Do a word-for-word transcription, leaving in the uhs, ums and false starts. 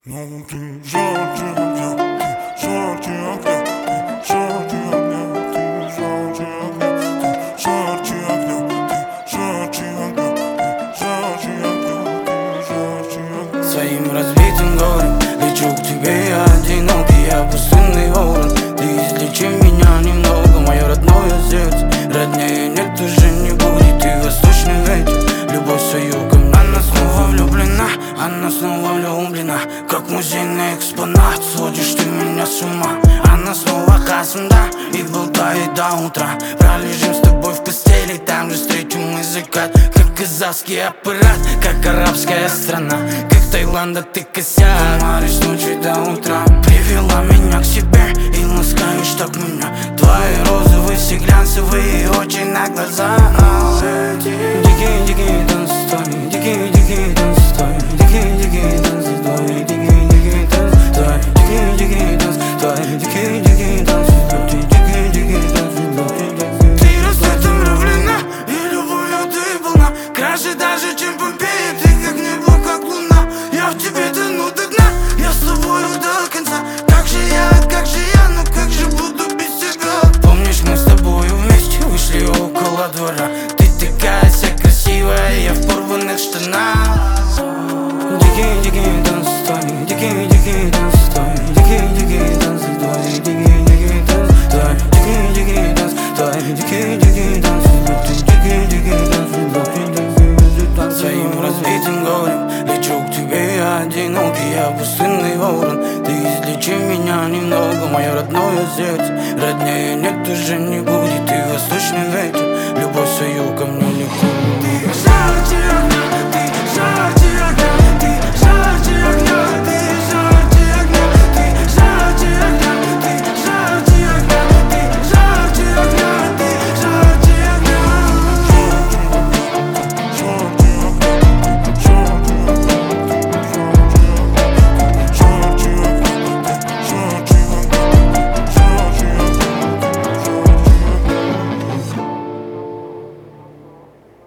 Ну ты жарче огня, ты жарче огня, ты жарче огня, ты жарче огня, ты жарче огня, ты жарче огня, ты жарче огня, ты жарче огня. Своим разбитым горем лечу к тебе, я одинокий, я пустынный ворон. Ты излечи меня немного, мое родное сердце. Роднее нет, уже не будет, ты восточный ветер. Любовь свою ко мне, она снова влюблена, она снова влюблена. Как музейный экспонат, сводишь ты меня с ума. Она снова хасунда и болтает до утра. Пролежим с тобой в постели, там же встретим мы закат. Как казахский аппарат, как арабская страна, как Таиланда ты косяк. Маришь с ночи до утра, привела меня к себе и ласкаешь так меня. Твои розовые, все глянцевые очи на глаза. Дикий, дикий танцы твои, дикий, дикий танцы твои, дикий, дикий танцы твои, дикий, дикий танцы твои, дикий, дикий танцы твои, дикий, дикий танцы твои, дикий, дикий танцы твои. Ты рассветом влюблена, и любовью ты полна, краше даже, чем Помпея. Ты как небо, как луна, я в тебе тону до дна, я с тобою до конца. Как же я, как же я, ну как же буду без тебя? Помнишь, мы с тобою вместе вышли около двора. Ты такая вся красивая, я в порванных штанах. Дикий, дикий танцы твои, дикий, дикий танцы твои, дикий, дикий танцы твои, дикий, дикий танцы твои, дикий, дикий танцы твои, дикий, дикий танцы твои, дикий, дикий танцы твои. Своим разбитым горем лечу к тебе, я одинокий, я пустынный ворон. Ты излечи меня немного, мое родное сердце. Роднее нет, уже не будет, ты восточный ветер. Любовь свою ко мне не купишь.